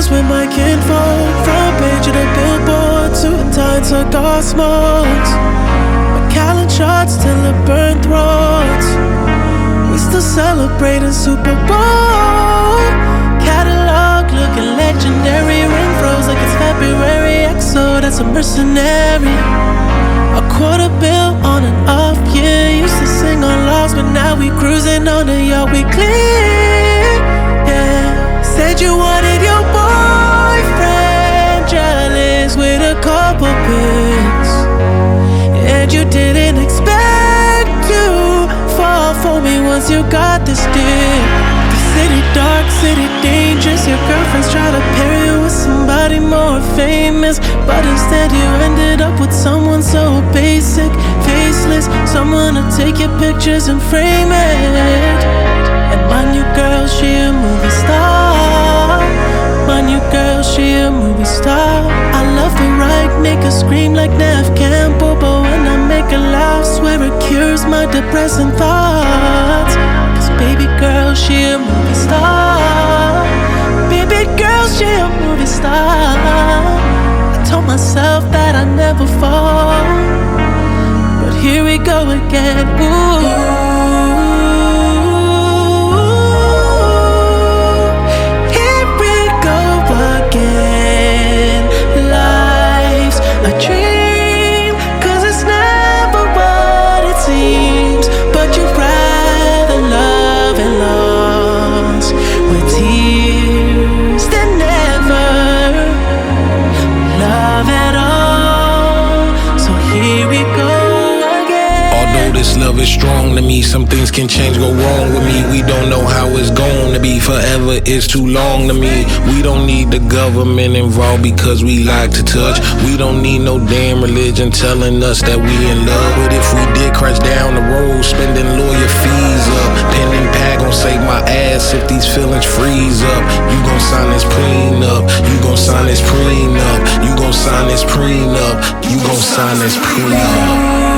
pictures with my kinfolk. Front page of the billboard, suit and tie, cigar smokes. Macallan shots till it burned throats. We still celebrating Super Bowl. Catalog looking legendary. Ring froze like it's February. XO, that's a mercenary. A quarter bill on an off year. Used to sing on logs, but now we cruising on the yacht. We clear, yeah. Said you wanted your boyfriend jealous with a couple pics, and you didn't expect to fall for me once you got this dick. The city dark, city dangerous. Your girlfriends try to pair you with somebody more famous, but instead you ended up with someone so basic, faceless. Someone to take your pictures and frame it. And my new girl, she a movie star. My new girl, she a movie star. I love her right, make her scream like Nev Campbell, but when I make her laugh, swear it cures my depressing thoughts. Cause baby girl, she a movie star. Baby girl, she a movie star. I told myself that I'd never fall, but here we go again. Ooh. This love is strong to me. Some things can change, go wrong with me. We don't know how it's going to be. Forever is too long to me. We don't need the government involved because we like to touch. We don't need no damn religion telling us that we in love. But if we did crash down the road, spending lawyer fees up, pen and pad gon' save my ass if these feelings freeze up. You gon' sign this prenup. You gon' sign this prenup. You gon' sign this prenup. You gon' sign this prenup.